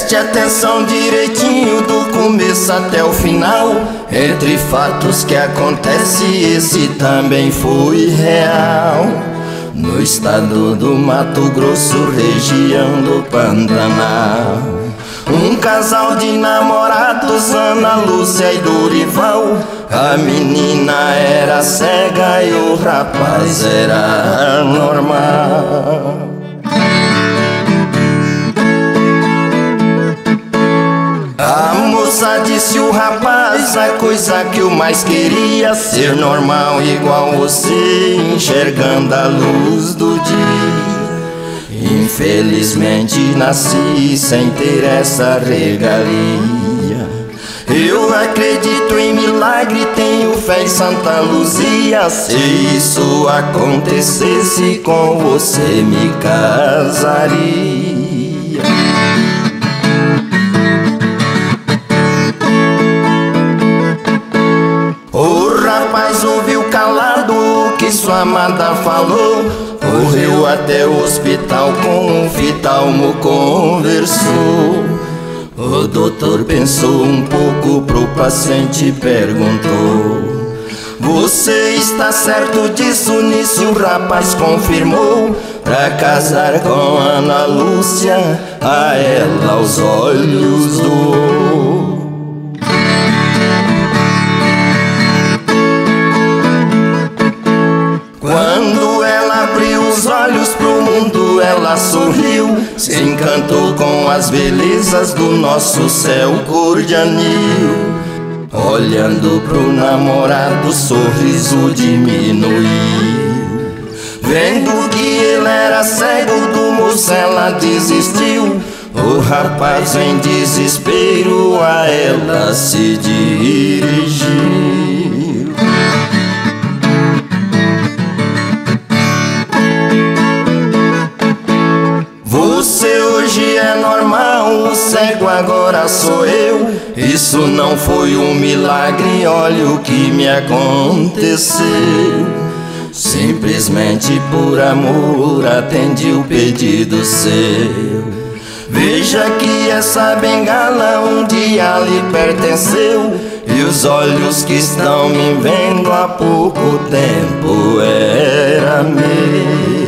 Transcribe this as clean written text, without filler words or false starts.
Preste atenção direitinho do começo até o final. Entre fatos que acontecem, esse também foi real. No estado do Mato Grosso, região do Pantanal, um casal de namorados, Ana Lúcia e Dorival. A menina era cega e o rapaz era normal. A moça disse o rapaz a coisa que eu mais queria: ser normal igual você, enxergando a luz do dia. Infelizmente nasci sem ter essa regalia. Eu acredito em milagre, tenho fé em Santa Luzia. Se isso acontecesse com você, me casaria. O rapaz ouviu calado o que sua amada falou. Correu até o hospital, com um oftalmo conversou. O doutor pensou um pouco, pro paciente perguntou: você está certo disso? Nisso o rapaz confirmou. Pra casar com Ana Lúcia, a ela os olhos doou. Quando ela abriu os olhos pro mundo, ela sorriu, se encantou com as belezas do nosso céu cor de anil. Olhando pro namorado, o sorriso diminuiu. Vendo que ele era cego, do moço ela desistiu. O rapaz em desespero a ela se dirigiu. Você hoje é normal, o cego agora sou eu. Isso não foi um milagre, olha o que me aconteceu. Simplesmente por amor atendi o pedido seu. Veja que essa bengala um dia lhe pertenceu, e os olhos que estão me vendo há pouco tempo era meu.